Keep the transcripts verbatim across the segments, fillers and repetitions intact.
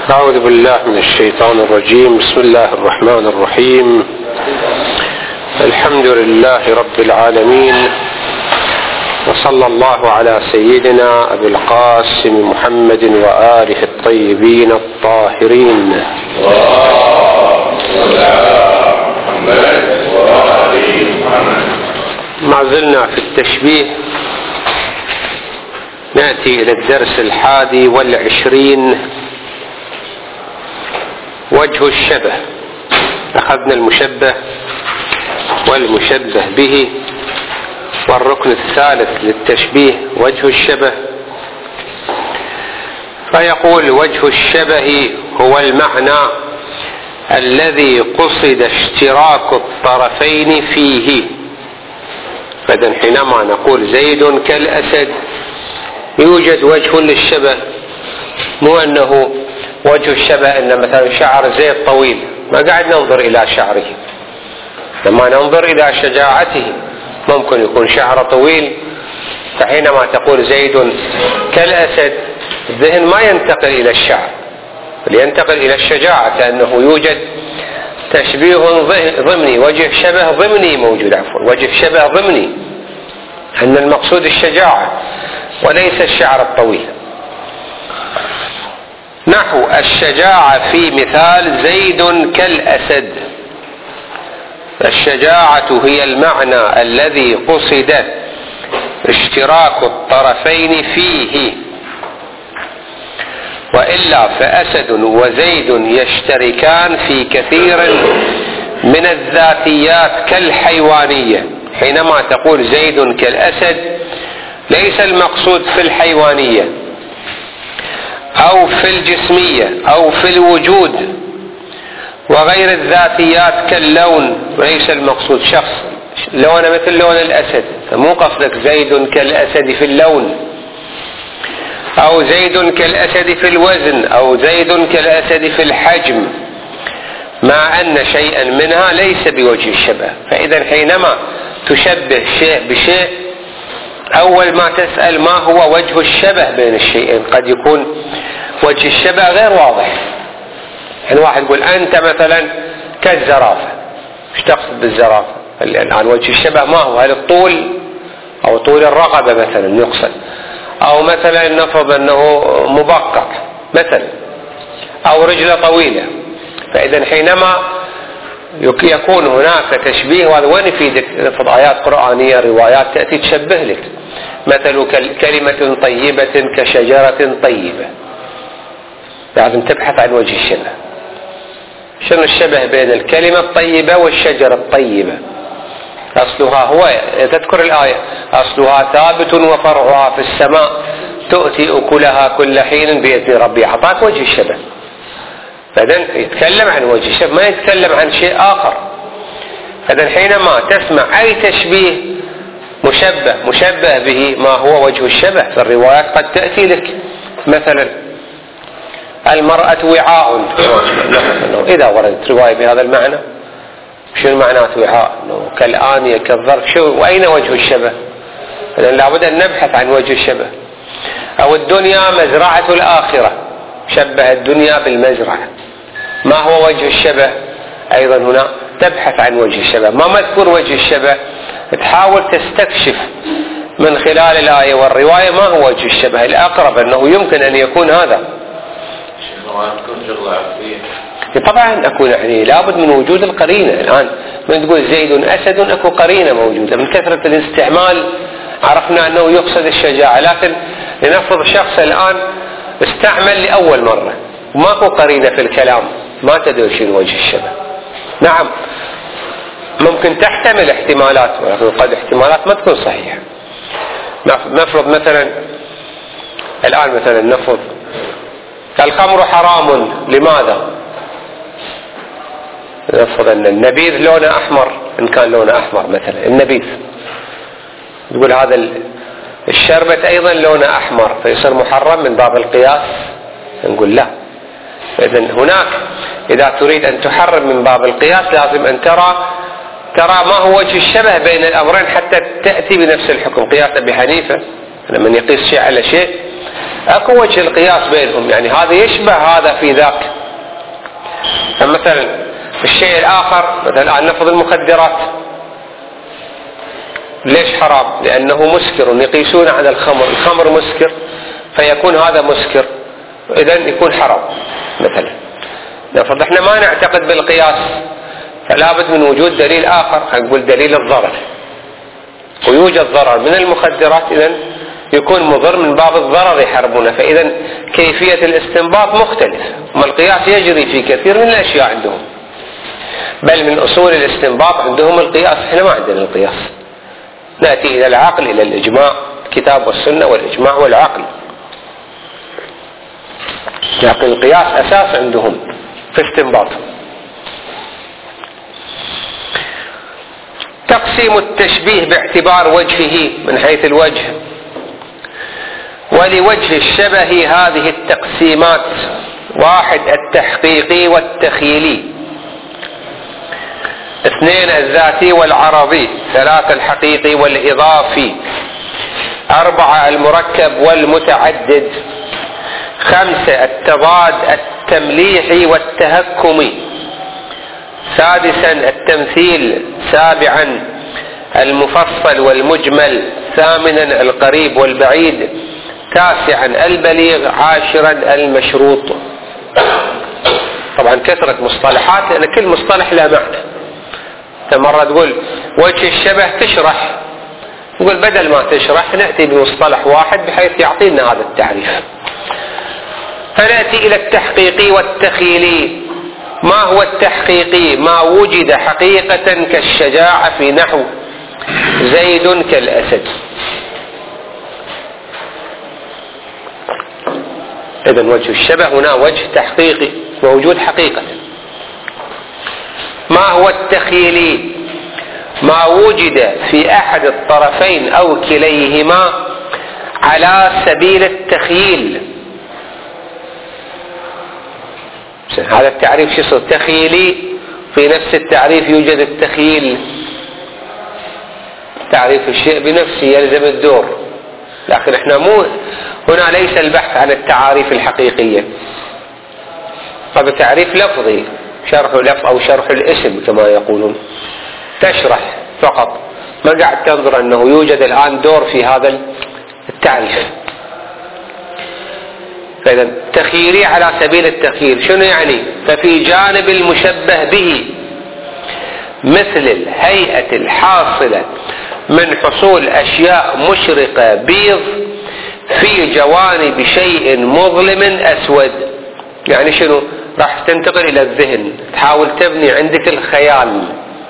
أعوذ بالله من الشيطان الرجيم. بسم الله الرحمن الرحيم. الحمد لله رب العالمين، وصلى الله على سيدنا أبي القاسم محمد وآله الطيبين الطاهرين. ما زلنا في التشبيه، نأتي إلى الدرس الحادي والعشرين، وجه الشبه. أخذنا المشبه والمشبه به، والركن الثالث للتشبيه وجه الشبه. فيقول: وجه الشبه هو المعنى الذي قصد اشتراك الطرفين فيه. فإذا حينما نقول زيد كالأسد يوجد وجه للشبه، مو أنه وجه الشبه أن مثلا شعر زيد طويل، ما قاعد ننظر إلى شعره، لما ننظر إلى شجاعته ممكن يكون شعره طويل. فحينما تقول زيد كالأسد الذهن ما ينتقل إلى الشعر بل ينتقل إلى الشجاعة، لأنه يوجد تشبيه ضمني، وجه شبه ضمني موجود، عفوا وجه شبه ضمني، أن المقصود الشجاعة وليس الشعر الطويل. نحو الشجاعة في مثال زيد كالأسد. الشجاعة هي المعنى الذي قصد اشتراك الطرفين فيه، وإلا فأسد وزيد يشتركان في كثير من الذاتيات كالحيوانية. حينما تقول زيد كالأسد ليس المقصود في الحيوانية أو في الجسمية أو في الوجود وغير الذاتيات كاللون، وليس المقصود شخص لونه مثل لون الأسد، فمو قصدك زيد كالأسد في اللون، أو زيد كالأسد في الوزن، أو زيد كالأسد في الحجم، مع أن شيئا منها ليس بوجه الشبه. فإذا حينما تشبه شيء بشيء أول ما تسأل ما هو وجه الشبه بين الشيئين. قد يكون وجه الشبه غير واضح، يعني واحد يقول أنت مثلا كالزرافة، ايش تقصد بالزرافة؟ الآن وجه الشبه ما هو؟ هل الطول أو طول الرقبة مثلا يقصد، أو مثلا نفرض أنه مبقع مثلا، أو رجله طويلة. فإذا حينما يكون هناك تشبيه، وهذا وين يفيدك؟ نفرض آيات قرآنية روايات تأتي تشبه لك، مثل كلمة طيبة كشجرة طيبة. لازم تبحث عن وجه الشبه، شنو الشبه بين الكلمة الطيبة والشجرة الطيبة؟ أصلها هو تذكر الآية: أصلها ثابت وفرعها في السماء تؤتي أكلها كل حين بإذن ربي. أعطاك وجه الشبه. فإذن يتكلم عن وجه الشبه، ما يتكلم عن شيء آخر. فإذن حينما تسمع أي تشبيه مشبه مشبه به ما هو وجه الشبه في الروايات قد تأتي لك، مثلا المرأة وعاء، إذا وردت رواية بهذا المعنى شو معناه وعاء؟ كالآنية كالظرف، شو وأين وجه الشبه؟ إذن لابد أن نبحث عن وجه الشبه. أو الدنيا مزرعة الآخرة، شبه الدنيا بالمزرعة، ما هو وجه الشبه؟ أيضا هنا تبحث عن وجه الشبه. ما مذكور وجه الشبه تحاول تستكشف من خلال الآية والرواية ما هو وجه الشبه. الأقرب أنه يمكن أن يكون هذا. طبعا أكون يعني لابد من وجود القرينة. الآن من تقول زيد أسد أكو قرينة موجودة، من كثرة الاستعمال عرفنا أنه يقصد الشجاعة، لكن لنفرض شخص الآن استعمل لأول مرة وماكو قرينة في الكلام، ما تدري شنو وجه الشبه. نعم ممكن تحتمل احتمالات، ولكن قد احتمالات ما تكون صحيحة. نفرض مثلا الآن مثلا نفرض الخمر حرام، لماذا؟ نفرض أن النبيذ لونه أحمر، إن كان لونه أحمر مثلا النبيذ، تقول هذا الشربة أيضا لونه أحمر فيصير محرم من باب القياس؟ نقول لا. إذن هناك إذا تريد أن تحرم من باب القياس لازم أن ترى ترى ما هو وجه الشبه بين الأمرين حتى تأتي بنفس الحكم. قياس أبي حنيفة لما يقيس شيء على شيء اكو وجه القياس بينهم، يعني هذا يشبه هذا في ذاك. فمثلا الشيء الاخر مثلا الان نفض المخدرات، ليش حرام؟ لانه مسكر، يقيسون على الخمر، الخمر مسكر فيكون هذا مسكر، اذا يكون حرام مثلا. نفرض احنا ما نعتقد بالقياس، فلا بد من وجود دليل اخر، نقول دليل الضرر، ويوجد ضرر من المخدرات اذا يكون مضر من باب الضرر يحرمونه، فاذا كيفية الاستنباط مختلف. ما القياس يجري في كثير من الاشياء عندهم، بل من اصول الاستنباط عندهم القياس، احنا ما عندنا القياس. نأتي الى العقل، الى الاجماع، الكتاب والسنة والاجماع والعقل، لكن القياس اساس عندهم في استنباطهم. تقسيم التشبيه باعتبار وجهه من حيث الوجه، ولوجه الشبه هذه التقسيمات: واحد التحقيقي والتخيلي، اثنين الذاتي والعرضي، ثلاثة الحقيقي والإضافي، أربعة المركب والمتعدد، خمسة التضاد التمليحي والتهكمي، سادسا التمثيل، سابعا المفصل والمجمل، ثامنا القريب والبعيد، تاسعا البليغ، عاشرا المشروط. طبعا كثرة مصطلحات لأن كل مصطلح له معنى. مرة تقول وجه الشبه تشرح، نقول بدل ما تشرح نأتي بمصطلح واحد بحيث يعطينا هذا التعريف. فنأتي إلى التحقيقي والتخيلي. ما هو التحقيقي؟ ما وجد حقيقة كالشجاعة في نحو زيد كالأسد. إذن وجه الشبه هنا وجه تحقيقي موجود حقيقة. ما هو التخيلي؟ ما وجد في أحد الطرفين أو كليهما على سبيل التخييل. هذا التعريف شو صار؟ تخيلي. في نفس التعريف يوجد التخييل، تعريف الشيء بنفسه يلزم الدور، لكن احنا مو هنا ليس البحث عن التعاريف الحقيقية، هذا تعريف لفظي، شرح لفظ أو شرح الاسم كما يقولون، تشرح فقط، ما قاعد تنظر أنه يوجد الآن دور في هذا التعريف. فإذا تخييري على سبيل التخيير شنو يعني؟ ففي جانب المشبه به مثل الهيئة الحاصلة من حصول أشياء مشرقة بيض في جوانب شيء مظلم أسود. يعني شنو؟ راح تنتقل إلى الذهن، تحاول تبني عندك الخيال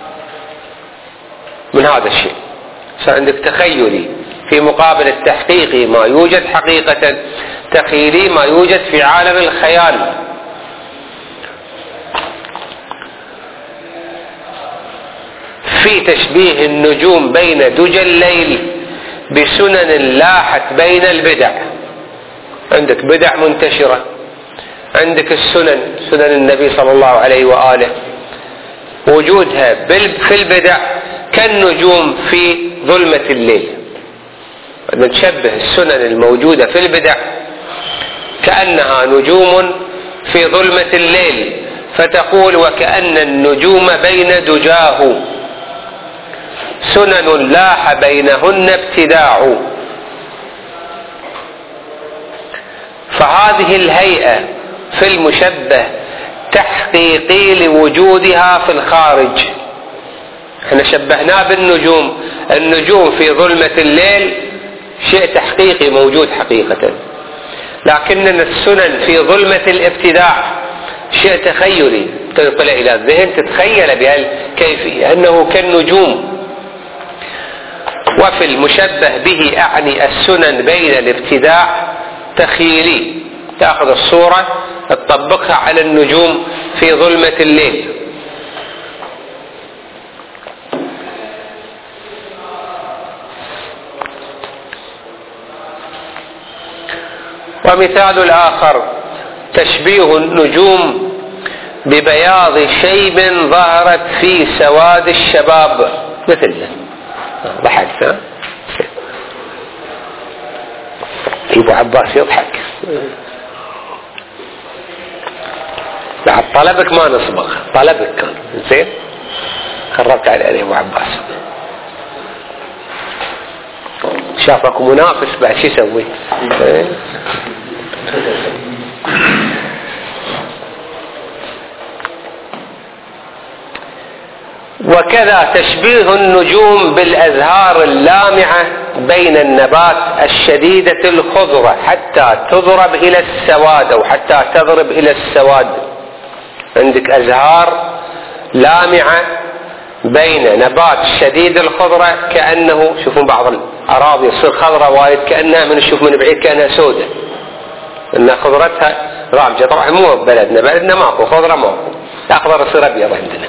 من هذا الشيء، صار عندك تخيلي في مقابل التحقيقي ما يوجد حقيقة، تخيلي ما يوجد في عالم الخيال. في تشبيه النجوم بين دجى الليل بسنن لاحت بين البدع. عندك بدع منتشرة، عندك السنن، سنن النبي صلى الله عليه وآله، وجودها في البدع كالنجوم في ظلمة الليل. نشبه السنن الموجودة في البدع كأنها نجوم في ظلمة الليل، فتقول وكأن النجوم بين دجاه سنن لاح بينهن ابتداع. فهذه الهيئة في المشبه تحقيقي لوجودها في الخارج. احنا شبهناه بالنجوم، النجوم في ظلمة الليل شيء تحقيقي موجود حقيقة، لكننا السنن في ظلمة الابتداع شيء تخيلي، تنقل إلى الذهن، تتخيل بهالكيفية أنه كالنجوم. وفي المشبه به أعني السنن بين الابتداع تخيلي، تأخذ الصورة تطبقها على النجوم في ظلمة الليل. ومثال الآخر تشبيه النجوم ببياض شيب ظهرت في سواد الشباب. مثل ضحك ها؟ ابو عباس يضحك. بعد طلبك ما نصبغ، طلبك كان زين خربت على ابو عباس، شافك منافس بعد شو يسوي؟ وكذا تشبيه النجوم بالأزهار اللامعة بين النبات الشديدة الخضرة حتى تضرب إلى السواد أو حتى تضرب إلى السواد. عندك أزهار لامعة بين نبات شديد الخضرة كأنه، شوفون بعض الأراضي يصير خضرة وايد كأنها من نشوف من بعيد كأنها سودة، إن خضرتها رامجة. طبعا مو بلدنا، بلدنا ماكو خضرة، ماكو أخضر يصير أبيض عندنا.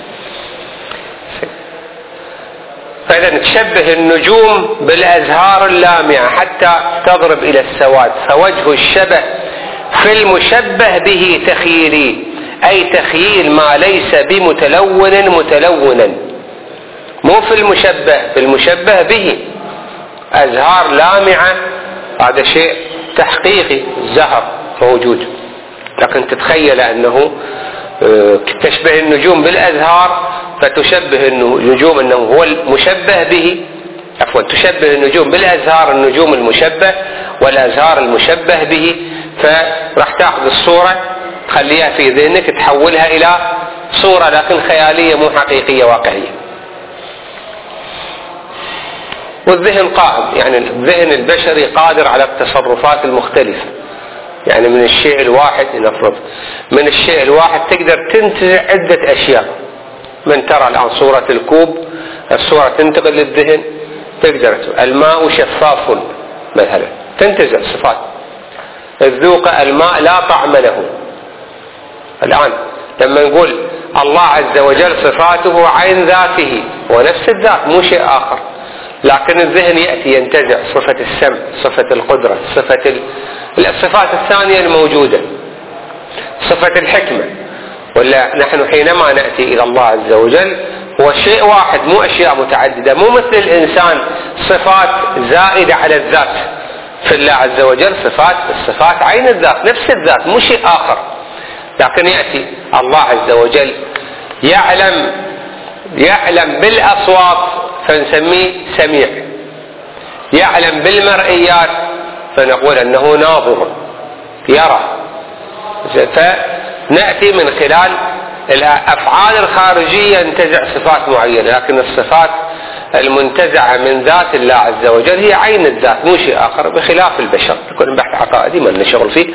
فإذا تشبه النجوم بالأزهار اللامعة حتى تضرب إلى السواد. فوجه الشبه في المشبه به تخيلي، أي تخييل ما ليس بمتلون متلونا، مو في المشبه، في المشبه به. أزهار لامعة هذا شيء تحقيقي، الزهر موجود، لكن تتخيل أنه تشبه النجوم بالأزهار، فتشبه النجوم أنه هو المشبه به، عفوا تشبه النجوم بالأزهار النجوم المشبه والأزهار المشبه به. فراح تأخذ الصورة تخليها في ذهنك، تحولها إلى صورة لكن خيالية مو حقيقية واقعية. والذهن قائم، يعني الذهن البشري قادر على التصرفات المختلفة. يعني من الشيء الواحد نفرض من الشيء الواحد تقدر تنتزع عدة أشياء. من ترى الآن صورة الكوب، الصورة تنتقل للذهن، تقدر الماء شفاف مثلا تنتزع صفات. الذوق الماء لا طعم له. الآن لما نقول الله عز وجل صفاته عين ذاته ونفس الذات مو شيء آخر، لكن الذهن يأتي ينتزع صفة السمع، صفة القدرة، صفة ال... الصفات الثانية الموجودة، صفة الحكمة. ولا نحن حينما نأتي إلى الله عز وجل هو شيء واحد مو أشياء متعددة، مو مثل الإنسان صفات زائدة على الذات. في الله عز وجل صفات، الصفات عين الذات نفس الذات مو شيء آخر. لكن يأتي الله عز وجل يعلم يعلم بالأصوات فنسميه سميع، يعلم بالمرئيات فنقول أنه ناظر يرى. فنأتي من خلال الأفعال الخارجية ننتزع صفات معينة، لكن الصفات المنتزعة من ذات الله عز وجل هي عين الذات مو شيء آخر، بخلاف البشر يكون بحث عقائدي ما لنا شغل فيه.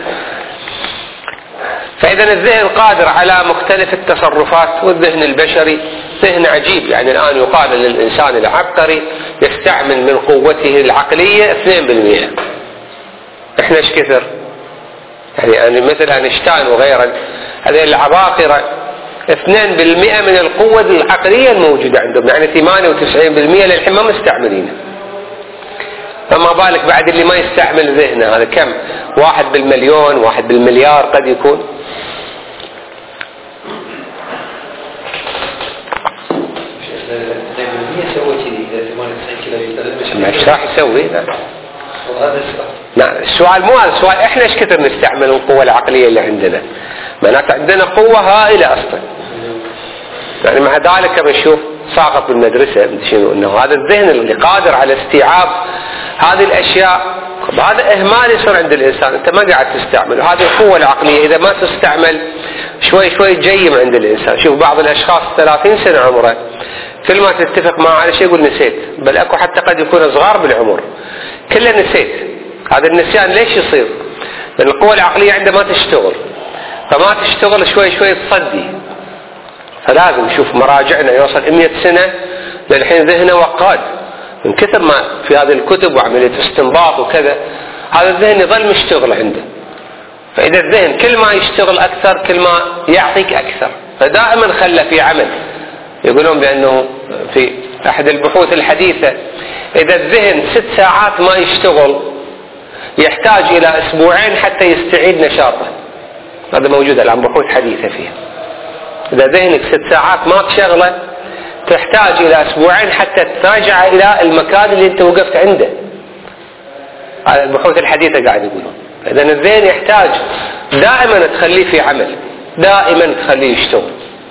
فإذا الذهن قادر على مختلف التصرفات، والذهن البشري ذهن عجيب. يعني الآن يقال للإنسان العبقري يستعمل من قوته العقلية اثنين بالمئة. احنا ايش كثر؟ يعني مثل أينشتاين وغيره هذه العباقرة اثنين بالمئة من القوة العقلية الموجودة عندهم، يعني ثمانية وتسعين بالمئة للحين ما مستعملينه. فما بالك بعد اللي ما يستعمل ذهنه، هذا كم؟ واحد بالمليون، واحد بالمليار قد يكون. ايش راح يسوي؟ نعم السؤال مو هذا السؤال، احنا ايش كثر نستعمل القوة العقلية اللي عندنا؟ معناته عندنا قوة هائلة اصلا. يعني مع ذلك بنشوف ساقط بالمدرسة شنو انه هذا الذهن اللي قادر على استيعاب هذه الاشياء، هذا اهمال يصير عند الانسان، انت ما قاعد تستعمل هذه القوة العقلية. اذا ما تستعمل شوي شوي جيم عند الانسان. شوف بعض الاشخاص ثلاثين سنة عمره كل ما تتفق معه على شيء يقول نسيت، بل اكو حتى قد يكون صغار بالعمر كله نسيت. هذا النسيان ليش يصير؟ لان القوة العقلية عنده ما تشتغل، فما تشتغل شوي شوي تصدي. فلازم نشوف مراجعنا يوصل مئة سنة للحين ذهنه وقاد من كثر ما في هذه الكتب وعملية استنباط وكذا، هذا الذهن يظل مشتغل عنده. فإذا الذهن كل ما يشتغل أكثر كل ما يعطيك أكثر. فدائما خلى في عمل. يقولون بأنه في أحد البحوث الحديثة إذا الذهن ست ساعات ما يشتغل يحتاج إلى أسبوعين حتى يستعيد نشاطه. هذا موجود الآن بحوث حديثة فيها. إذا ذهنك ست ساعات ما تشغله تحتاج إلى أسبوعين حتى تراجع إلى المكان اللي أنت وقفت عنده. هذا البحوث الحديثة قاعد يقولون إذا الذهن يحتاج دائما تخليه في عمل، دائما تخليه يشتغل.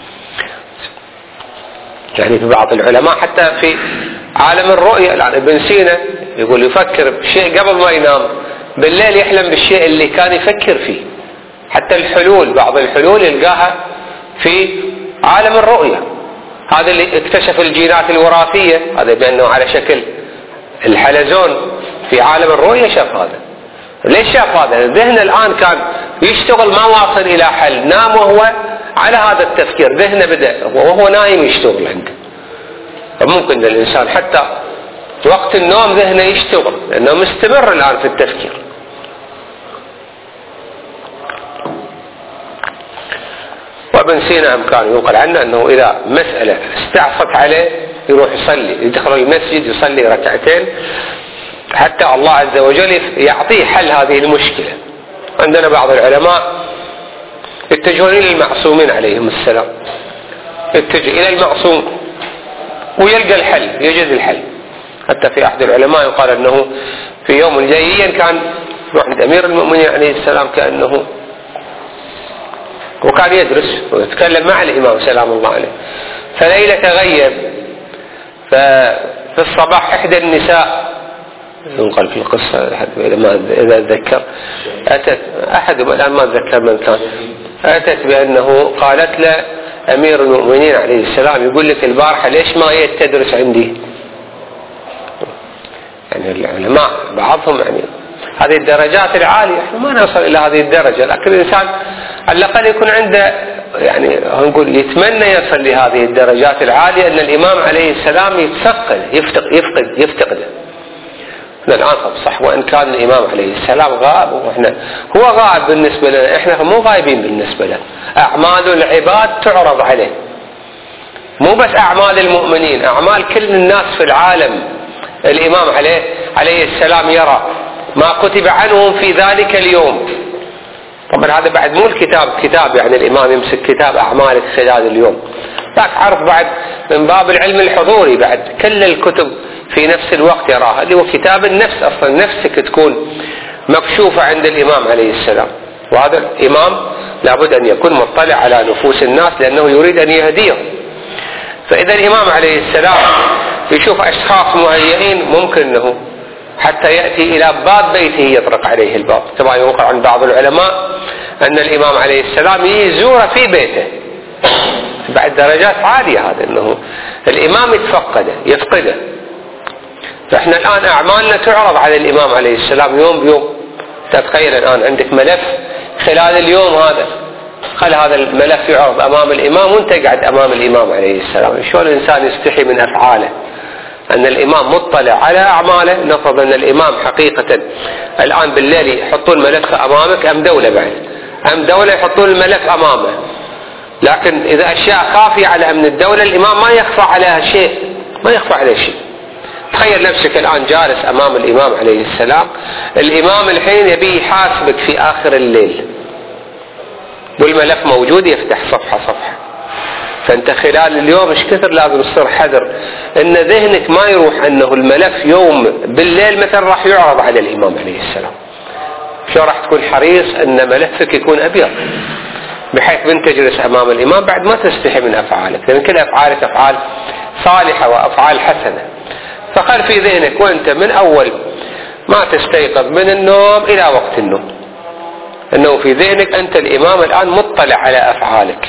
يعني في بعض العلماء حتى في عالم الرؤية، يعني ابن سينا يقول يفكر بشيء قبل ما ينام، بالليل يحلم بالشيء اللي كان يفكر فيه. حتى الحلول، بعض الحلول يلقاها في عالم الرؤية. هذا اللي اكتشف الجينات الوراثية، هذا بأنه على شكل الحلزون في عالم الرؤية شاف هذا. ليش شاف هذا؟ الذهن الآن كان يشتغل ما واصل إلى حل، نام وهو على هذا التفكير، ذهنه بدأ وهو نايم يشتغل عنده. فممكن الإنسان حتى وقت النوم ذهنه يشتغل لأنه مستمر الآن في التفكير. وابن سينا كان ينقل عنه أنه إذا مسألة استعصت عليه يروح يصلي، يدخل المسجد يصلي ركعتين حتى الله عز وجل يعطيه حل هذه المشكلة. عندنا بعض العلماء يتجهون إلى المعصومين عليهم السلام، يتجه إلى المعصوم ويلقى الحل، يجد الحل. حتى في أحد العلماء يقال أنه في يوم جايا كان يروح عند أمير المؤمنين عليه السلام كأنه وكان يدرس ويتكلم مع الإمام سلام الله عليه، فليلة تغيب، ففي الصباح إحدى النساء ينقل في القصة إذا أتذكر أتت أحدهم الآن ما أتذكر من كان، أتت بأنه قالت له أمير المؤمنين عليه السلام يقول لك البارحة ليش ما جيت تدرس عندي؟ يعني العلماء بعضهم يعني هذه الدرجات العالية احنا ما نوصل إلى هذه الدرجة، لكن الإنسان على الأقل يكون عنده يعني نقول يتمنى يصل لهذه الدرجات العالية، أن الإمام عليه السلام يتثقل يفتقد يفقد يفتقده. الآن صح، وإن كان الإمام عليه السلام غائب وإحنا هو غائب بالنسبة لنا، إحنا مو غايبين بالنسبة لنا. أعمال العباد تعرض عليه، مو بس أعمال المؤمنين، أعمال كل الناس في العالم الإمام عليه عليه السلام يرى ما كتب عنهم في ذلك اليوم. طبعا هذا بعد مو الكتاب كتاب يعني الإمام يمسك كتاب أعمالك خلال اليوم، لكن عرف بعد من باب العلم الحضوري بعد كل الكتب في نفس الوقت يراها، اللي هو كتاب النفس. أصلا نفسك تكون مكشوفة عند الإمام عليه السلام، وهذا الإمام لابد أن يكون مطلع على نفوس الناس لأنه يريد أن يهديهم. فإذا الإمام عليه السلام يشوف أشخاص مهيئين ممكن أنه حتى يأتي إلى باب بيته يطرق عليه الباب. كما ينقل عن بعض العلماء أن الإمام عليه السلام يزور في بيته بعد درجات عالية، هذا أنه الإمام يتفقده يفقده. فإحنا الآن أعمالنا تعرض على الإمام عليه السلام يوم بيوم. تتخيل الآن عندك ملف خلال اليوم هذا، خل هذا الملف يعرض أمام الإمام وانت قاعد أمام الإمام عليه السلام. شلون الإنسان يستحي من أفعاله؟ أن الإمام مطلع على أعماله. نفرض أن الإمام حقيقة الآن بالليل يحطون ملف أمامك، أم دولة بعد أم دولة يحطون الملف أمامه، لكن إذا أشياء خافية على أمن الدولة الإمام ما يخفى عليها شيء، ما يخفى عليه شيء. تخيل نفسك الآن جالس أمام الإمام عليه السلام، الإمام الحين يبي يحاسبك في آخر الليل والملف موجود، يفتح صفحة صفحة. فأنت خلال اليوم ايش كثر لازم تصير حذر أن ذهنك ما يروح أنه الملف يوم بالليل مثلا راح يعرض على الإمام عليه السلام. شو راح تكون حريص أن ملفك يكون أبيض بحيث من تجلس أمام الإمام بعد ما تستحي من أفعالك، لأن كل أفعالك أفعال صالحة وأفعال حسنة. فخل في ذهنك وأنت من أول ما تستيقظ من النوم إلى وقت النوم أنه في ذهنك أنت الإمام الآن مطلع على أفعالك.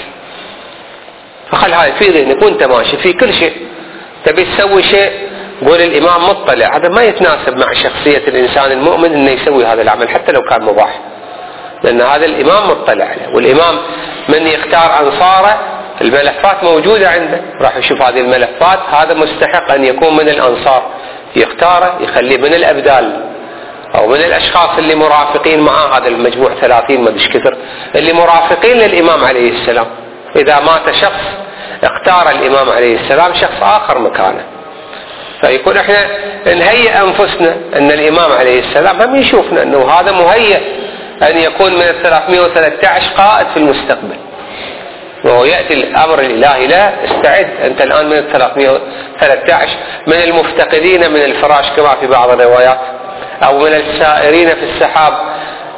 فخل هاي في ذهنك وأنت ماشي في كل شيء تبي تسوي شيء قول الإمام مطلع. هذا ما يتناسب مع شخصية الإنسان المؤمن أنه يسوي هذا العمل حتى لو كان مباح، لأن هذا الإمام مطلع عليه. والإمام من يختار أنصاره الملفات موجودة عنده، راح يشوف هذه الملفات هذا مستحق أن يكون من الأنصار، يختاره يخليه من الأبدال أو من الأشخاص اللي مرافقين معه. هذا المجموع ثلاثين ما دش كثر اللي مرافقين للإمام عليه السلام. إذا مات شخص اختار الإمام عليه السلام شخص آخر مكانه، فيكون احنا نهيئ أنفسنا أن الإمام عليه السلام هم يشوفنا أنه هذا مهيئ أن يكون من الثلاثمائة وثلاثة عشر قائد في المستقبل، وهو يأتي الأمر الإلهي لا استعد أنت الآن من الثلاثمائة وثلاثة عشر من المفتقدين من الفراش كما في بعض الروايات، أو من السائرين في السحاب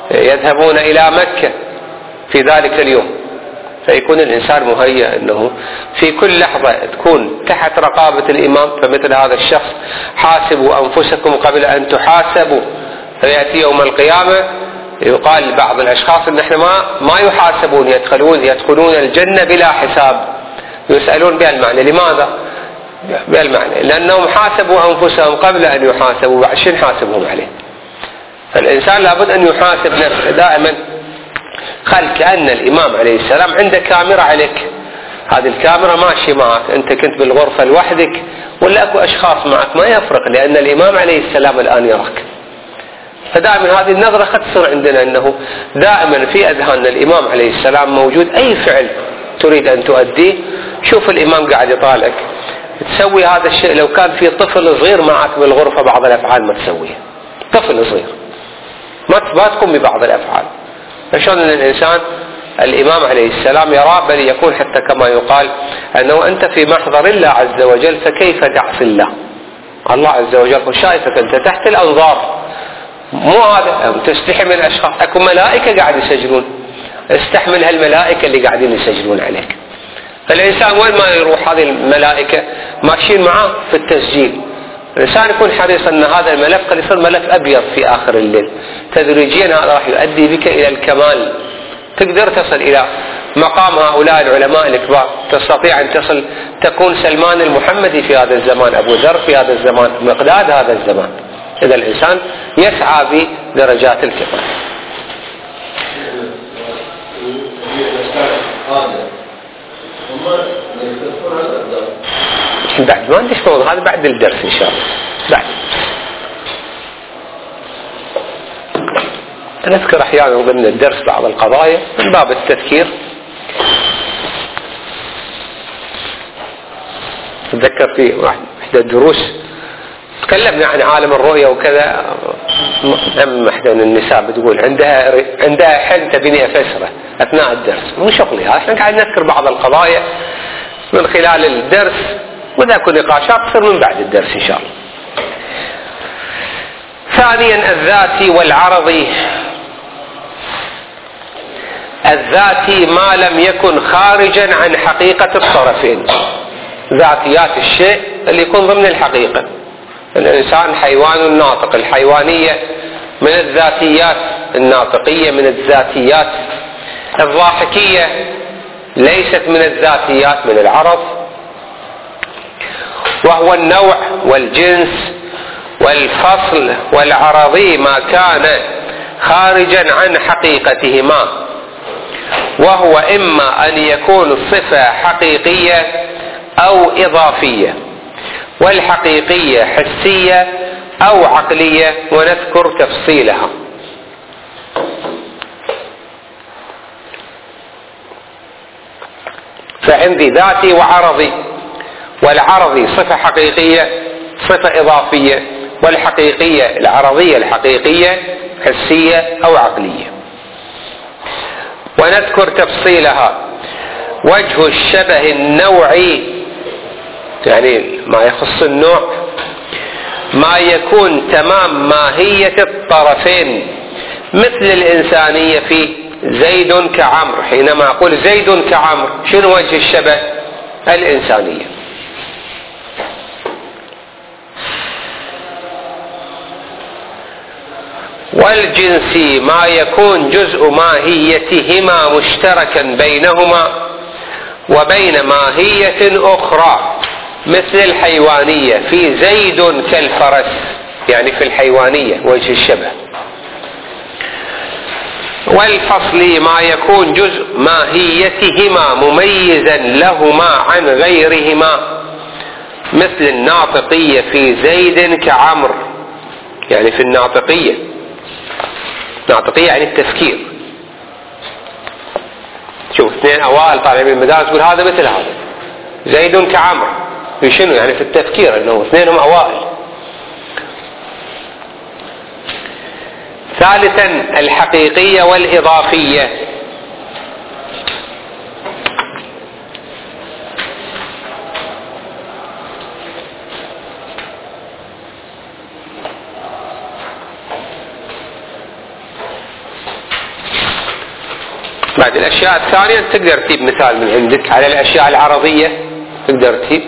يذهبون إلى مكة في ذلك اليوم، فيكون الإنسان مهيأ أنه في كل لحظة تكون تحت رقابة الإمام. فمثل هذا الشخص: حاسبوا أنفسكم قبل أن تحاسبوا. فيأتي يوم القيامة يقال لبعض الأشخاص أن احنا ما ما يحاسبون، يدخلون يدخلون الجنة بلا حساب. يسألون بهالمعنى. لماذا؟ بهالمعنى لأنهم حاسبوا أنفسهم قبل أن يحاسبوا، بعد شو نحاسبهم عليه؟ فالإنسان لابد أن يحاسب نفسه دائما. خل كأن الإمام عليه السلام عنده كاميرا عليك، هذه الكاميرا ماشي معك، أنت كنت بالغرفة لوحدك ولا أكو أشخاص معك ما يفرق، لأن الإمام عليه السلام الآن يراك. فدائما هذه النظرة قد تصير عندنا أنه دائما في أذهاننا الإمام عليه السلام موجود. أي فعل تريد أن تؤديه شوف الإمام قاعد يطالعك، تسوي هذا الشيء. لو كان في طفل صغير معك بالغرفة بعض الأفعال ما تسويها، طفل صغير ما تقوم ببعض الأفعال. فشون أن الإنسان الإمام عليه السلام يرى، بل يكون حتى كما يقال أنه أنت في محضر الله عز وجل فكيف تعصي الله؟ الله عز وجل شايفك أنت تحت الأنظار. مو هذا تستحي من الأشخاص، أكو ملائكة قاعد يسجلون، استحمل هالملائكة اللي قاعدين يسجلون عليك. فالإنسان وين ما يروح هذه الملائكة ماشيين معاه في التسجيل. الإنسان يكون حريص أن هذا الملف قد يصير ملف أبيض في آخر الليل. تدريجيا هذا راح يؤدي بك إلى الكمال، تقدر تصل إلى مقام هؤلاء العلماء الكبار، تستطيع أن تصل تكون سلمان المحمدي في هذا الزمان، أبو ذر في هذا الزمان، مقداد هذا الزمان، إذا الإنسان يسعى بدرجات الكمال. بعد ما عنديش موضوع، هذا بعد الدرس إن شاء الله. بعد نذكر أحيانا ضمن الدرس بعض القضايا من باب التذكير. أتذكر في واحدة الدروس تكلمنا عن عالم الرؤية وكذا، أم واحدة من النساء بتقول عندها عندها حلم تبيني أفسره أثناء الدرس. مو شغلي، احنا قاعد نذكر بعض القضايا من خلال الدرس، وإذا كل نقاشات تصير من بعد الدرس إن شاء الله. ثانيا الذاتي والعرضي. الذاتي ما لم يكن خارجا عن حقيقة الطرفين، ذاتيات الشيء اللي يكون ضمن الحقيقة. الإنسان حيوان ناطق، الحيوانية من الذاتيات، الناطقية من الذاتيات، الضاحكية ليست من الذاتيات، من العرض. وهو النوع والجنس والفصل والعرضي ما كان خارجا عن حقيقتهما، وهو إما أن يكون صفة حقيقية أو إضافية، والحقيقية حسية أو عقلية، ونذكر تفصيلها. فعندي ذاتي وعرضي، والعرضي صفة حقيقية صفة إضافية، والحقيقية العرضية الحقيقية حسية أو عقلية، ونذكر تفصيلها. وجه الشبه النوعي يعني ما يخص النوع ما يكون تمام ماهية الطرفين، مثل الإنسانية في زيد كعمر. حينما أقول زيد كعمر شنو وجه الشبه؟ الإنسانية. والجنسي ما يكون جزء ماهيتهما مشتركا بينهما وبين ماهية أخرى، مثل الحيوانية في زيد كالفرس، يعني في الحيوانية وجه الشبه. والفصل ما يكون جزء ماهيتهما مميزا لهما عن غيرهما، مثل الناطقية في زيد كعمر، يعني في الناطقية، ناطقية يعني التفكير. شوف اثنين أوائل طالعين من المدارس تقول هذا مثل هذا، زيد كعمر في شنو؟ يعني في التفكير، انه اثنينهم أوائل. ثالثا الحقيقية والإضافية. بعد الأشياء الثانية تقدر تجيب مثال من عندك على الأشياء العرضية، تقدر تجيب.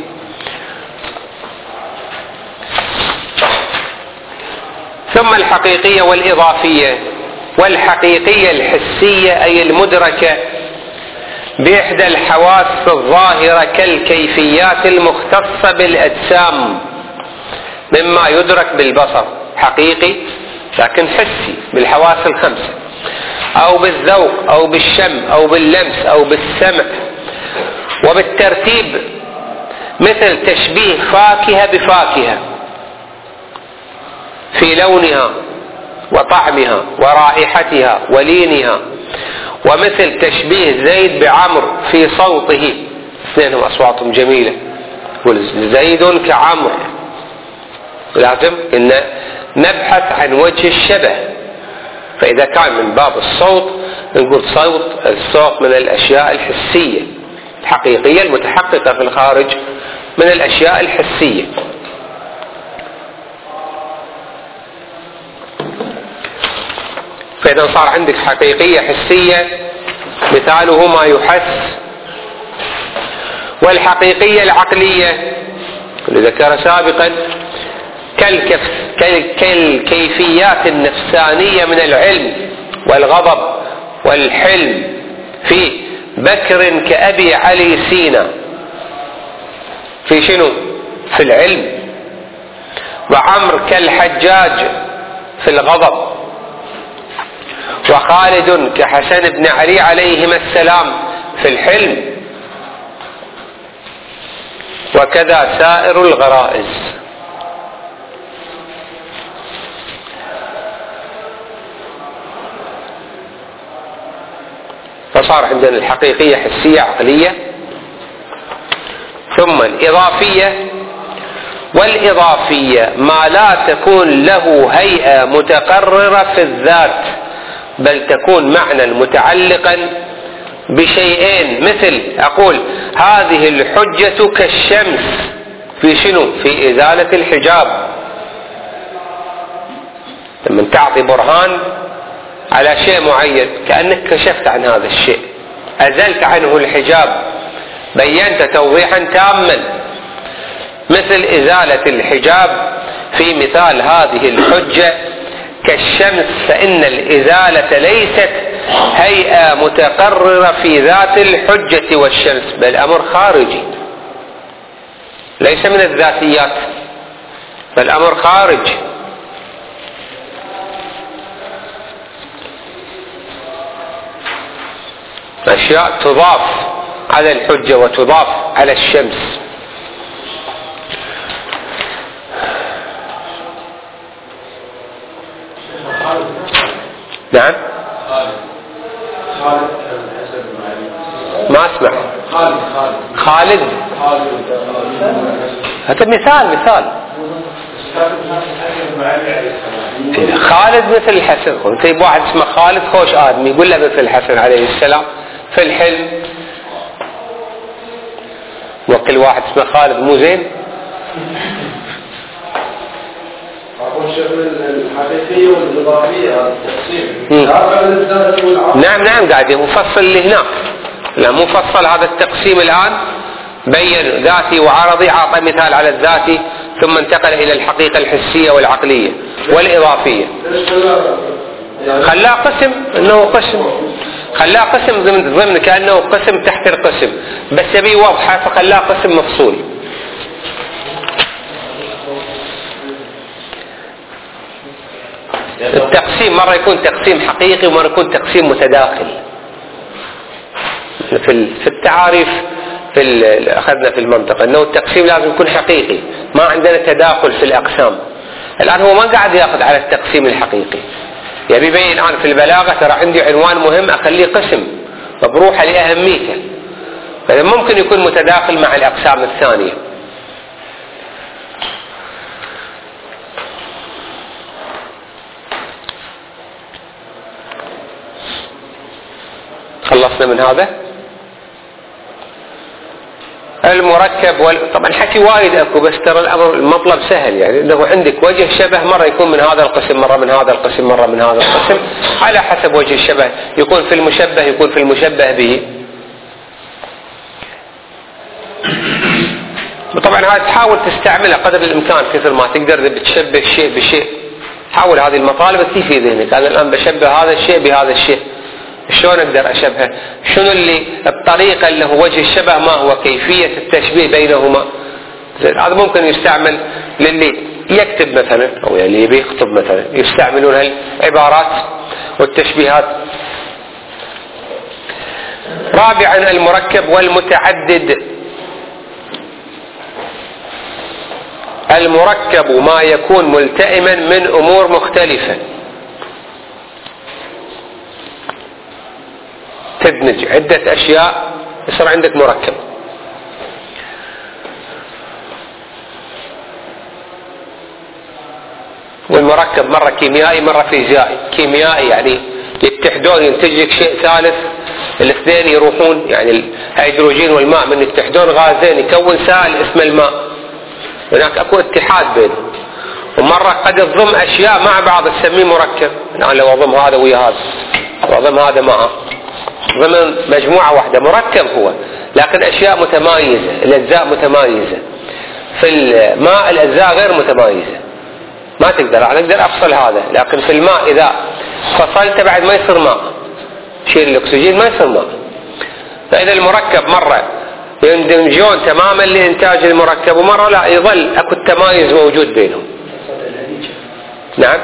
ثم الحقيقية والإضافية. والحقيقية الحسية أي المدركة بإحدى الحواس الظاهرة كالكيفيات المختصة بالأجسام مما يدرك بالبصر، حقيقي لكن حسي بالحواس الخمسة، أو بالذوق أو بالشم أو باللمس أو بالسمع. وبالترتيب مثل تشبيه فاكهة بفاكهة في لونها وطعمها ورائحتها ولينها، ومثل تشبيه زيد بعمر في صوته، اثنينهم أصواتهم جميلة، زيد كعمر. لازم إن نبحث عن وجه الشبه، فإذا كان من باب الصوت نقول صوت الصوت من الأشياء الحسية الحقيقية المتحققة في الخارج من الأشياء الحسية. فإذا صار عندك حقيقية حسية مثاله ما يحس. والحقيقية العقلية اللي ذكر سابقا كالكيفيات النفسانية من العلم والغضب والحلم في بكر كأبي علي سينا في شنو؟ في العلم. وعمر كالحجاج في الغضب. وخالد كحسن بن علي عليهما السلام في الحلم. وكذا سائر الغرائز. فصار عندنا الحقيقية حسية عقلية. ثم الإضافية. والإضافية ما لا تكون له هيئة متقررة في الذات بل تكون معنى متعلقا بشيئين، مثل أقول هذه الحجة كالشمس في شنو؟ في إزالة الحجاب. لما تعطي برهان على شيء معين كأنك كشفت عن هذا الشيء، أزلت عنه الحجاب، بينت توضيحا تاما. مثل إزالة الحجاب في مثال هذه الحجة كالشمس، فإن الإزالة ليست هيئة متقررة في ذات الحجة والشمس بل أمر خارجي، ليس من الذاتيات بل أمر خارج. أشياء تضاف على الحجة وتضاف على الشمس. نعم ما اسمع. خالد هذا مثال مثال خالد مثل الحسن. طيب واحد اسمه خالد خوش آدمي يقول له مثل الحسن عليه السلام في الحلم، وكل واحد اسمه خالد مو زين. الحقيقية والإضافية التقسيم. نعم نعم قاعد مفصل اللي هناك، لا مفصل هذا التقسيم الآن. بين ذاتي وعرضي، أعطى مثال على الذاتي ثم انتقل إلى الحقيقة الحسية والعقلية والإضافية. خلاه قسم انه قسم خلاه قسم ضمن ضمن كأنه قسم تحت القسم، بس يبي واضحة فخلاه قسم مفصول. التقسيم مرة يكون تقسيم حقيقي ومرة يكون تقسيم متداخل. في التعاريف في أخذنا في المنطقة أنه التقسيم لازم يكون حقيقي، ما عندنا تداخل في الأقسام. الآن هو ما قاعد يأخذ على التقسيم الحقيقي، يبي يبين الآن في البلاغة ترى عندي عنوان مهم أخليه قسم بروحه لأهميته، فإذا ممكن يكون متداخل مع الأقسام الثانية. خلصنا من هذا. المركب وال... طبعا حكي وايد اكو، بس ترى الامر المطلب سهل، يعني انه عندك وجه شبه مرة يكون من هذا القسم، مرة من هذا القسم، مرة من هذا القسم، على حسب وجه الشبه، يكون في المشبه، يكون في المشبه به. طبعا هذا تحاول تستعملها قدر الامكان كثر ما تقدر، اذا بتشبه شيء بشيء حاول هذه المطالب تجي في ذهنك. انا الان بشبه هذا الشيء بهذا الشيء، شلون اقدر اشبهه؟ شنو اللي الطريقه اللي هو وجه الشبه، ما هو كيفيه التشبيه بينهما؟ هذا ممكن يستعمل للي يكتب مثلا او اللي يبي يخطب مثلا، يستعملون هالعبارات والتشبيهات. رابعا المركب والمتعدد. المركب ما يكون ملتئما من امور مختلفة، تدمج عدة اشياء يصير عندك مركب. والمركب مرة كيميائي مرة فيزيائي. كيميائي يعني يتحدون ينتج لك شيء ثالث، الاثنين يروحون، يعني الهيدروجين والماء من يتحدون غازين يكون سائل اسمه الماء، هناك اكو اتحاد بينهم. ومرة قد تضم اشياء مع بعض تسميه مركب، يعني لو اضم هذا ويا هذا واضم هذا معه ضمن مجموعة واحدة مركب هو، لكن اشياء متمايزة، الاجزاء متمايزة. في الماء الاجزاء غير متمايزة، ما تقدر، انا اقدر افصل هذا، لكن في الماء اذا فصلت بعد ما يصير ماء، شيل الاكسجين ما يصير ماء. فاذا المركب مرة يندمجون تماما لإنتاج المركب، ومرة لا، يظل اكو التمايز موجود بينهم. نعم.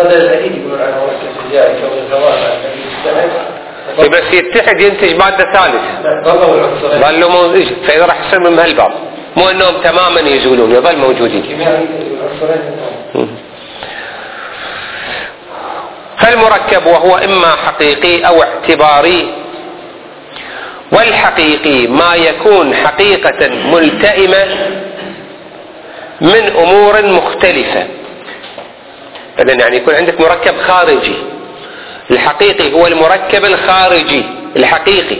بس يتحد ينتج مادة ثالثة ظلوا موجود، فإذا راح يصير من هالباب، مو انهم تماما يزولون، يظل موجودين. فالمركب وهو اما حقيقي او اعتباري. والحقيقي ما يكون حقيقة ملتئمة من امور مختلفة. إذن يعني يكون عندك مركب خارجي. الحقيقي هو المركب الخارجي الحقيقي.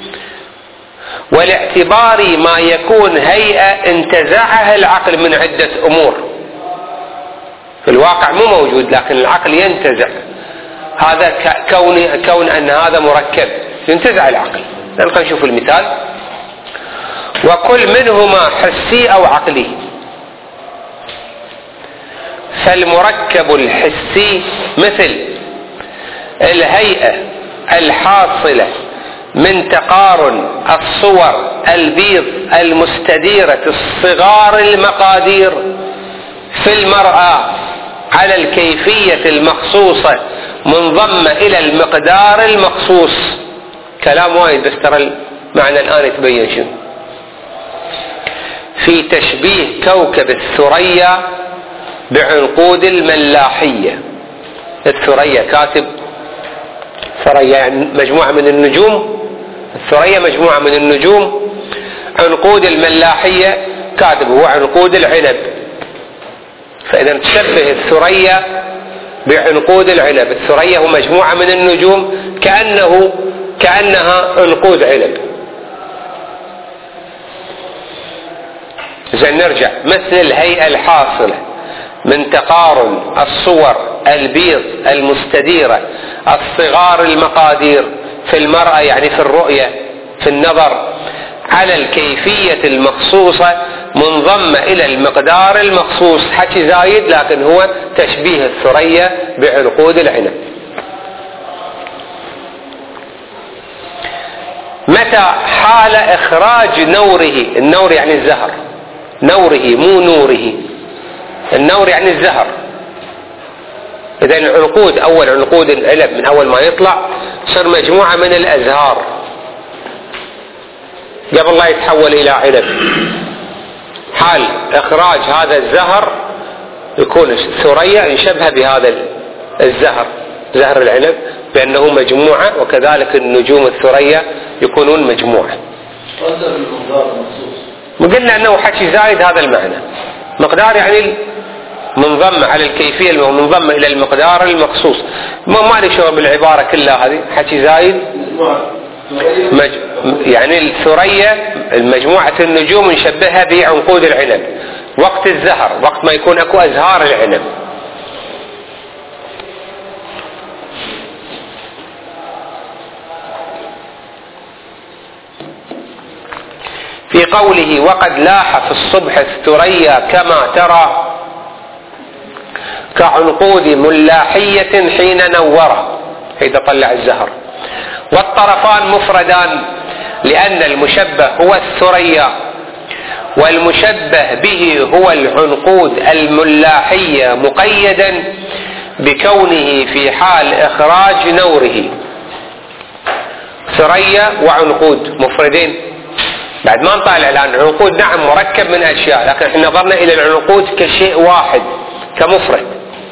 والاعتباري ما يكون هيئة انتزعها العقل من عدة امور، في الواقع مو موجود لكن العقل ينتزع هذا، كون كون ان هذا مركب ينتزع العقل. نلقى نشوف المثال. وكل منهما حسي او عقلي. فالمركب الحسي مثل الهيئة الحاصلة من تقارن الصور البيض المستديرة الصغار المقادير في المرأة على الكيفية المخصوصة منضمة إلى المقدار المخصوص. كلام وايد بس ترى المعنى الآن يتبين شنو. في تشبيه كوكب الثريا بعنقود الملاحية. الثريا كاتب ثريا يعني مجموعة من النجوم، الثريا مجموعة من النجوم، عنقود الملاحية كاتب هو عنقود العنب. فإذا تشبه الثريا بعنقود العنب. الثريا هو مجموعة من النجوم كأنه كأنها عنقود عنب. زين نرجع. مثل الهيئة الحاصلة من تقارن الصور البيض المستديرة الصغار المقادير في المرأة يعني في الرؤية في النظر على الكيفية المخصوصة منضمة إلى المقدار المخصوص. حكي زايد لكن هو تشبيه الثريا بعنقود العنب. متى حال إخراج نوره، النور يعني الزهر، نوره مو نوره، النور يعني الزهر. إذا العنقود أول عنقود العنب من أول ما يطلع صار مجموعة من الأزهار قبل لا يتحول إلى عنب. حال إخراج هذا الزهر يكون الثريا يشبه بهذا الزهر، زهر العنب، بأنه مجموعة، وكذلك النجوم الثريا يكونون مجموعة. وقلنا أنه حكي زايد هذا المعنى. مقدار يعني منضمة على الكيفية المنضمة إلى المقدار المخصوص. ما ما لي شغل بالعبارة كلها هذه، حكي زايد. مج... يعني الثريا المجموعة النجوم نشبهها بعنقود العنب وقت الزهر، وقت ما يكون اكو ازهار العنب. في قوله وقد لاح في الصبح الثريا كما ترى كعنقود ملاحية حين نوره، إذا طلع الزهر. والطرفان مفردان لأن المشبه هو الثريا والمشبه به هو العنقود الملاحية مقيدا بكونه في حال إخراج نوره. ثريا وعنقود مفردين، بعد ما نطالع الآن. العنقود نعم مركب من أشياء، لكن احنا نظرنا إلى العنقود كشيء واحد كمفرد،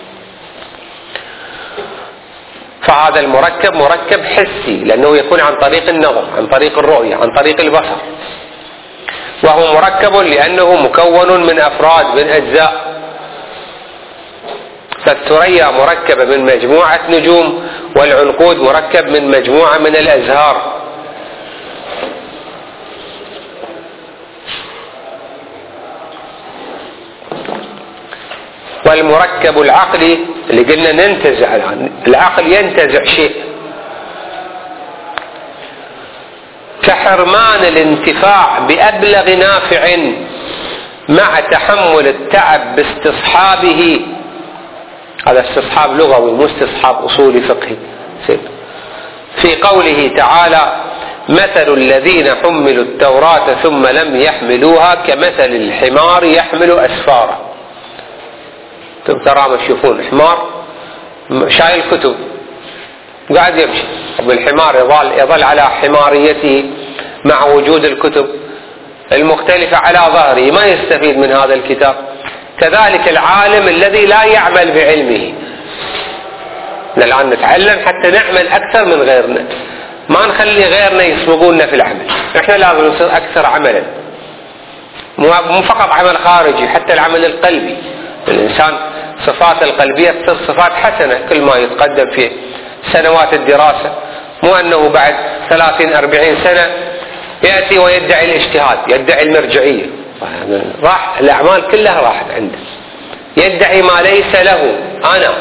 فهذا المركب مركب حسي لأنه يكون عن طريق النظر، عن طريق الرؤية، عن طريق البصر، وهو مركب لأنه مكون من أفراد من أجزاء. فالثريا مركبة من مجموعة نجوم، والعنقود مركب من مجموعة من الأزهار. والمركب العقلي اللي قلنا ننتزع الآن، العقل ينتزع شيء كحرمان الانتفاع بأبلغ نافع مع تحمل التعب باستصحابه. هذا استصحاب لغوي مو استصحاب أصولي فقهي. في قوله تعالى مثل الذين حملوا التوراة ثم لم يحملوها كمثل الحمار يحمل أسفارا. ترى ما تشوفون حمار شايل كتب قاعد يمشي، والحمار يظل, يظل على حماريته مع وجود الكتب المختلفة على ظهره، ما يستفيد من هذا الكتاب. كذلك العالم الذي لا يعمل بعلمه. الآن نتعلم حتى نعمل أكثر من غيرنا، ما نخلي غيرنا يسبقونا في العمل، احنا لازم نصير أكثر عملا، مو فقط عمل خارجي، حتى العمل القلبي. الإنسان صفات القلبية تصير صفات حسنة كل ما يتقدم في سنوات الدراسة، مو أنه بعد ثلاثين أربعين سنة يأتي ويدعي الاجتهاد، يدعي المرجعية، راح الأعمال كلها راحت عنده، يدعي ما ليس له. أنا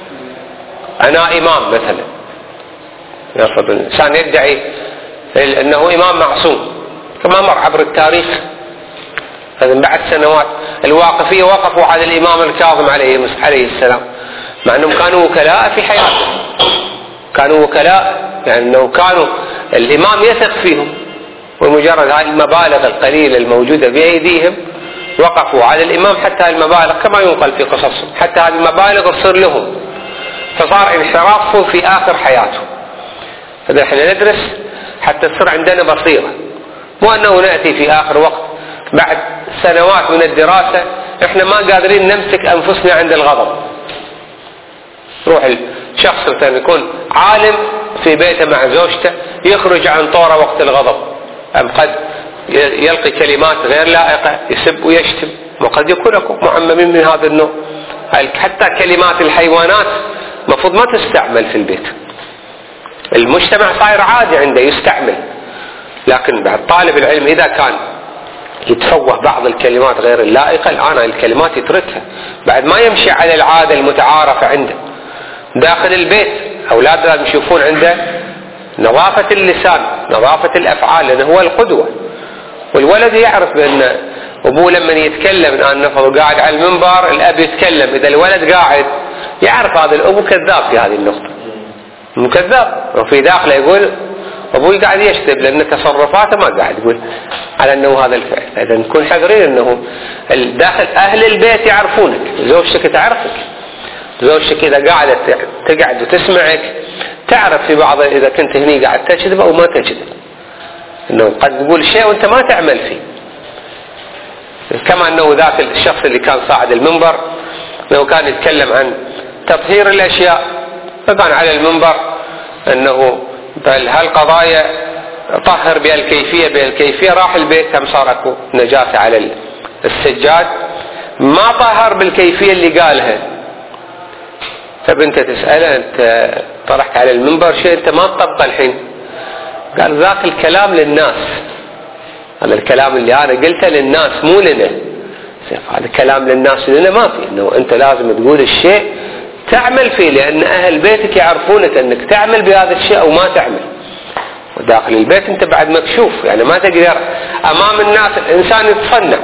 أنا إمام مثلا، يرفض الإنسان يدعي أنه إمام معصوم كما مر عبر التاريخ. هذا بعد سنوات الواقفية وقفوا على الإمام الكاظم عليه عليه السلام، مع أنهم كانوا وكلاء في حياته، كانوا وكلاء يعني أنه كانوا الإمام يثق فيهم، ومجرد هذه المبالغ القليلة الموجودة بأيديهم وقفوا على الإمام حتى المبالغ كما ينقل في قصصهم، حتى هذه المبالغ تصير لهم، فصار انحرافه في آخر حياته. فإذا احنا ندرس حتى تصير عندنا بصيرة، مو أنه نأتي في آخر وقت بعد سنوات من الدراسة احنا ما قادرين نمسك أنفسنا عند الغضب. روح الشخص مثلا يكون عالم في بيته مع زوجته، يخرج عن طوره وقت الغضب، أم قد يلقي كلمات غير لائقة، يسب ويشتم، وقد يكون معممين من هذا النوع. حتى كلمات الحيوانات مفروض ما تستعمل في البيت، المجتمع صاير عادي عنده يستعمل، لكن بعد طالب العلم إذا كان يتفوه بعض الكلمات غير اللائقة الآن الكلمات يتركها، بعد ما يمشي على العادة المتعارفة عنده داخل البيت. أولاد لازم يشوفون عنده نظافة اللسان، نظافة الأفعال، لأنه هو القدوة. والولد يعرف بأن أبوه لما يتكلم، الآن نفضل قاعد على المنبر الأب يتكلم، إذا الولد قاعد يعرف هذا الأبو كذاب في هذه النقطة، مو كذاب، وفي داخله يقول أبوي قاعد يشتب، لأن تصرفاته ما قاعد يقول على أنه هذا الفعل. إذا نكون حذرين أنه داخل أهل البيت يعرفونك، زوجتك تعرفك، زوجتك إذا قاعدة تقعد وتسمعك تعرف في بعض إذا كنت هني قاعد تجذب أو ما تجذب، أنه قد تقول شيء وأنت ما تعمل فيه. كما أنه ذاك الشخص اللي كان صاعد المنبر أنه كان يتكلم عن تطهير الأشياء، فكان على المنبر أنه هالقضايا طهر بهالكيفية بهالكيفية، راح البيت كم صار اكو نجاسة على السجاد، ما طهر بالكيفية اللي قالها. فبنت تسأله أنت طرحت على المنبر شيء أنت ما تطبقه الحين، قال ذاك الكلام للناس، هذا الكلام اللي أنا قلته للناس مو لنا. هذا الكلام للناس لنا ما في، إنه أنت لازم تقول الشيء تعمل فيه، لأن أهل بيتك يعرفونك أنك تعمل بهذا الشيء أو ما تعمل. وداخل البيت أنت بعد مكشوف، يعني ما تقدر أمام الناس. الإنسان يتصنع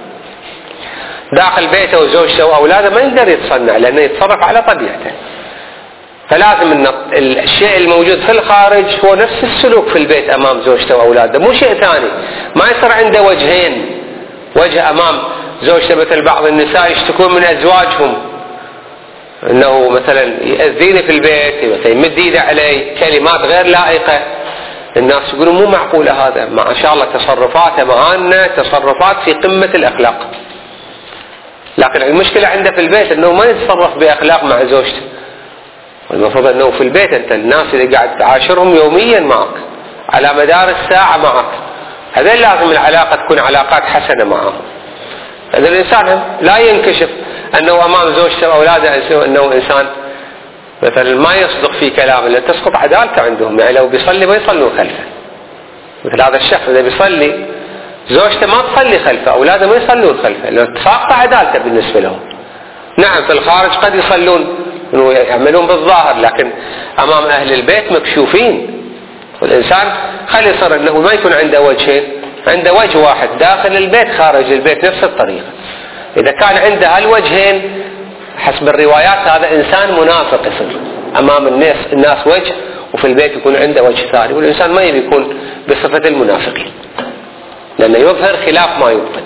داخل بيته وزوجته وأولاده، ما يقدر يتصنع لأنه يتصرف على طبيعته. فلازم أن الشيء الموجود في الخارج هو نفس السلوك في البيت أمام زوجته وأولاده، مو شيء ثاني. ما يصير عنده وجهين، وجه أمام زوجته. مثل بعض النساء يشتكون من أزواجهم أنه مثلا يأذيني في البيت، مثلا يمد إيده علي، كلمات غير لائقة. الناس يقولون مو معقولة هذا، ما شاء الله تصرفاته معانا تصرفات في قمة الأخلاق. لكن المشكلة عنده في البيت أنه ما يتصرف بأخلاق مع زوجته. والمفروض أنه في البيت أنت الناس اللي قاعد تعاشرهم يوميا معك على مدار الساعة معك، هذا لازم العلاقة تكون علاقات حسنة معهم. هذا الإنسان لا ينكشف أنه أمام زوجته وأولاده أنه إنسان مثلا ما يصدق في كلامه، لأن تسقط عدالته عندهم. يعني لو بيصلي ما يصلون خلفه. مثل هذا الشخص إذا بيصلي زوجته ما تصلي خلفه، أولاده ما يصلون خلفه، لأن تساقط عدالته بالنسبة لهم. نعم في الخارج قد يصلون يعملون بالظاهر، لكن أمام أهل البيت مكشوفين. والإنسان خلي يصير أنه ما يكون عنده وجهين، عنده وجه واحد داخل البيت خارج البيت نفس الطريقة. إذا كان عنده هالوجهين حسب الروايات هذا إنسان منافق يصير أمام الناس الناس وجه، وفي البيت يكون عنده وجه ثاني. والإنسان ما يبي يكون بصفة المنافقين، لأنه يظهر خلاف ما يبطن.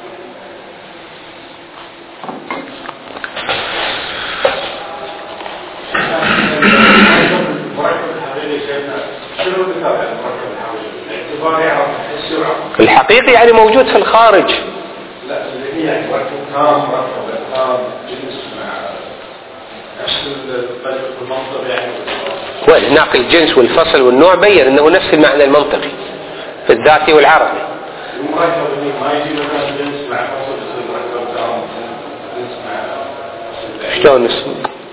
الحقيقي يعني موجود في الخارج. لا اللي هي يعني مركب تام مركب تام جنس مع نفس الطريقة المنطق يعني. وهناك الجنس والفصل والنوع بين أنه نفس المعنى المنطقي في الذاتي والعربي. المركب اللي ما يجي مثلا جنس مع فصل يصير مركب تام جنس مع شلون اسمه؟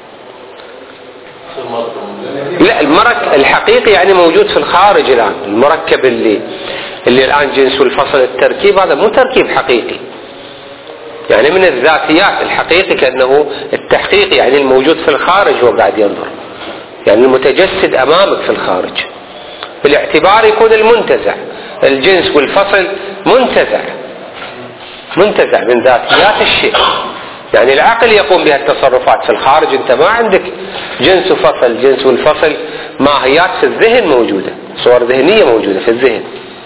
لا المركب الحقيقي يعني موجود في الخارج الآن. المركب اللي اللي الآن جنس والفصل التركيب هذا مو تركيب حقيقي، يعني من الذاتيات الحقيقي كأنه التحقيق، يعني الموجود في الخارج هو قاعد ينظر، يعني المتجسد أمامك في الخارج. بالاعتبار يكون المنتزع الجنس والفصل منتزع منتزع من ذاتيات الشيء. يعني العقل يقوم بها التصرفات في الخارج. انت ما عندك جنس وفصل. جنس والفصل ماهيات في الذهن موجودة، صور ذهنية موجودة في الذهن.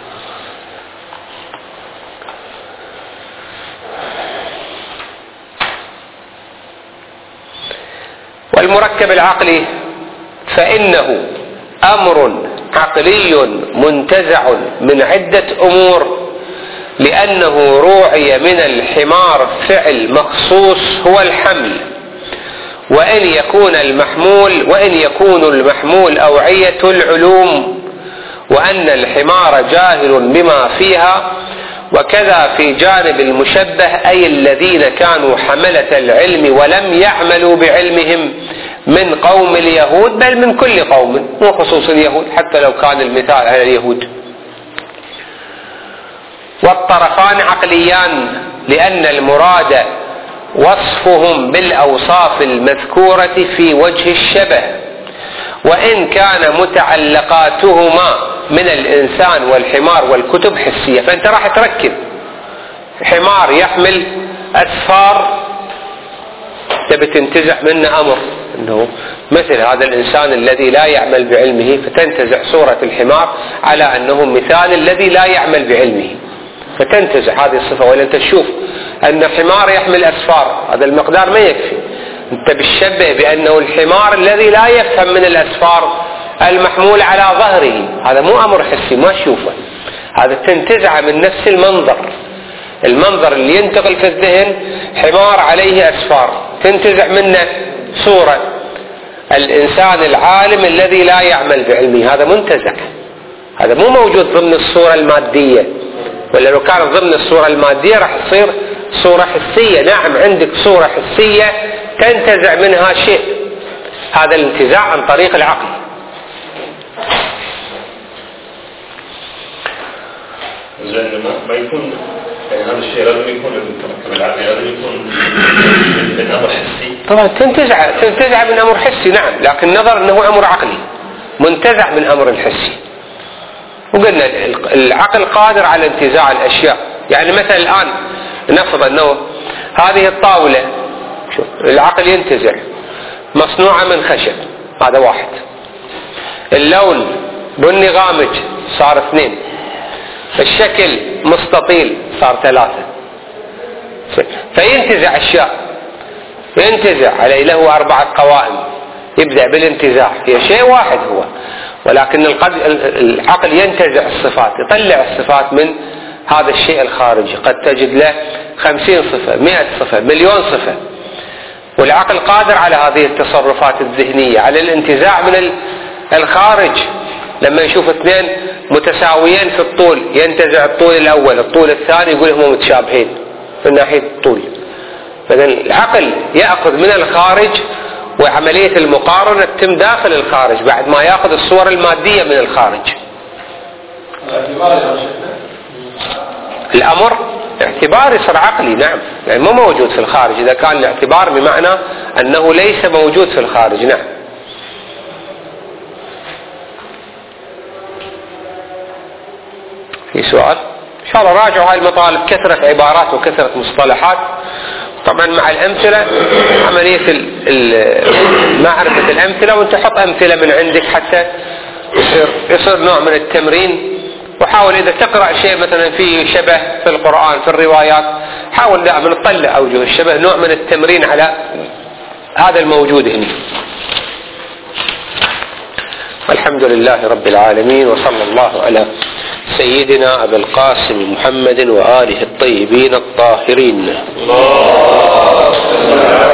والمركب العقلي فإنه أمر عقلي منتزع من عدة أمور، لأنه روعي من الحمار فعل مخصوص هو الحمل، وإن يكون المحمول وإن يكون المحمول أوعية العلوم، وأن الحمار جاهل بما فيها. وكذا في جانب المشبه، أي الذين كانوا حملة العلم ولم يعملوا بعلمهم من قوم اليهود، بل من كل قوم مو خصوص اليهود، حتى لو كان المثال على اليهود. والطرفان عقليان، لأن المراد وصفهم بالأوصاف المذكورة في وجه الشبه، وإن كان متعلقاتهما من الإنسان والحمار والكتب حسية. فأنت راح تركب حمار يحمل أسفار تبي تنتزع منه أمر، أنه مثل هذا الإنسان الذي لا يعمل بعلمه، فتنتزع صورة الحمار على أنه مثال الذي لا يعمل بعلمه، فتنتزع هذه الصفة. ولا أنت تشوف أن حمار يحمل أسفار، هذا المقدار ما يكفي. أنت بالشبه بأنه الحمار الذي لا يفهم من الأسفار المحمول على ظهره، هذا مو أمر حسي ما تشوفه، هذا تنتزع من نفس المنظر. المنظر اللي ينتقل في الذهن حمار عليه أسفار، تنتزع منه صورة الإنسان العالم الذي لا يعمل بعلمه، هذا منتزع، هذا مو موجود ضمن الصورة المادية. ولا لو كانت ضمن الصورة المادية راح تصير صورة حسية. نعم عندك صورة حسية تنتزع منها شيء، هذا الانتزاع عن طريق العقل. زين ما يكون يعني هذا الشيء لازم يكون المتركب العقلي لازم يكون من أمر حسي. طبعا تنتزع تنتزع من أمر حسي نعم، لكن نظر أنه أمر عقلي منتزع من أمر حسي. وقلنا العقل قادر على انتزاع الأشياء. يعني مثلا الآن نفرض أنه هذه الطاولة شوف العقل ينتزع مصنوعة من خشب، هذا واحد. اللون بني غامج صار اثنين. الشكل مستطيل صار ثلاثة. فينتزع أشياء، ينتزع عليه له أربعة قوائم، يبدأ بالانتزاع، هي شيء واحد هو، ولكن العقل ينتزع الصفات، يطلع الصفات من هذا الشيء الخارجي. قد تجد له خمسين صفة، مئة صفة، مليون صفة، والعقل قادر على هذه التصرفات الذهنية، على الانتزاع من الخارج. لما يشوف اثنين متساويين في الطول ينتزع الطول الأول، الطول الثاني يقول هم متشابهين من ناحية الطول. فإذن العقل يأخذ من الخارج، وعملية المقارنة تتم داخل الخارج بعد ما يأخذ الصور المادية من الخارج. الأمر اعتبار يصير عقلي نعم، يعني مو موجود في الخارج. إذا كان الاعتبار بمعنى أنه ليس موجود في الخارج نعم. في سؤال؟ إن شاء الله راجعوا هاي المطالب، كثرة عبارات وكثرة مصطلحات. طبعا مع الأمثلة عملية معرفة الأمثلة، وانت حط أمثلة من عندك حتى يصير, يصير نوع من التمرين. وحاول إذا تقرأ شيء مثلا فيه شبه في القرآن في الروايات، حاول دائما تطلع أوجه الشبه، نوع من التمرين على هذا الموجود هنا. والحمد لله رب العالمين، وصلى الله على سيدنا أبي القاسم محمد وآله الطيبين الطاهرين. الله